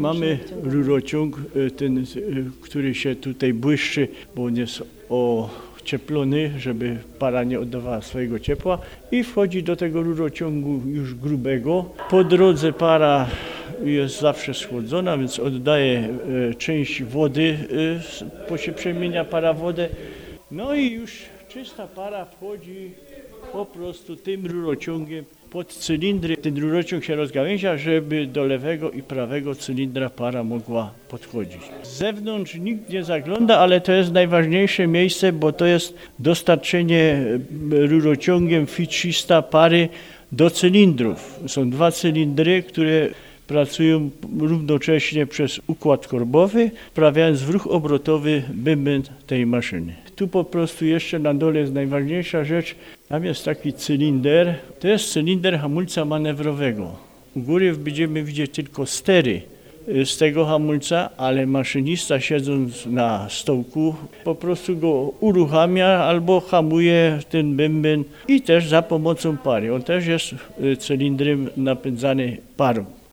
mamy rurociąg, ten, który się tutaj błyszczy, bo on jest ocieplony, żeby para nie oddawała swojego ciepła i wchodzi do tego rurociągu już grubego. Po drodze para jest zawsze schłodzona, więc oddaje część wody, bo się przemienia para w wodę. No i już czysta para wchodzi po prostu tym rurociągiem pod cylindry. Ten rurociąg się rozgałęzia, żeby do lewego i prawego cylindra para mogła podchodzić. Z zewnątrz nikt nie zagląda, ale to jest najważniejsze miejsce, bo to jest dostarczenie rurociągiem Fit-300 pary do cylindrów. Są dwa cylindry, które pracują równocześnie przez układ korbowy, wprawiając w ruch obrotowy bęben tej maszyny. Tu po prostu jeszcze na dole jest najważniejsza rzecz. Tam jest taki cylinder. To jest cylinder hamulca manewrowego. U góry będziemy widzieć tylko stery z tego hamulca, ale maszynista siedząc na stołku po prostu go uruchamia albo hamuje ten bęben i też za pomocą pary. On też jest cylindrem napędzany parą.